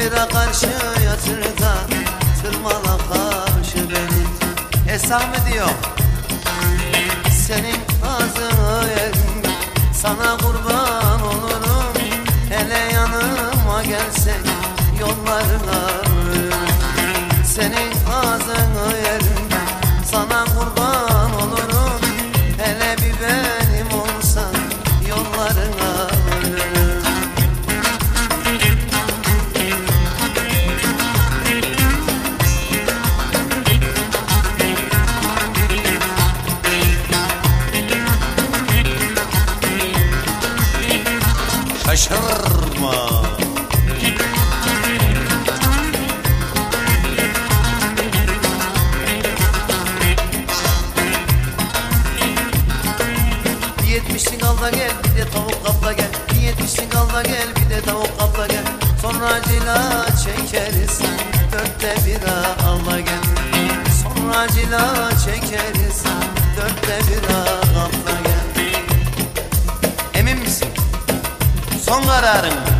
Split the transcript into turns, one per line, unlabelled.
Hayra karşı yatırda tırmala karşı beni. Hesap mı diyor? Senin ağzını yerim, sana kurban olurum. Hele yanıma gelsen yollarına ölürüm. Senin ağzını yerim, sana kurban olurum. Hele bir benim olsan yollarına ölürüm. Şaşırma. Yetmişsin al da gel, bir de tavuk kapla gel. Yetmişsin al da gel, bir de tavuk kapla gel. Sonra cila çekeriz, dörtte bira al da gel. Sonra cila çekeriz, dörtte bira kapla gel. Emin misin? Son kararın mı?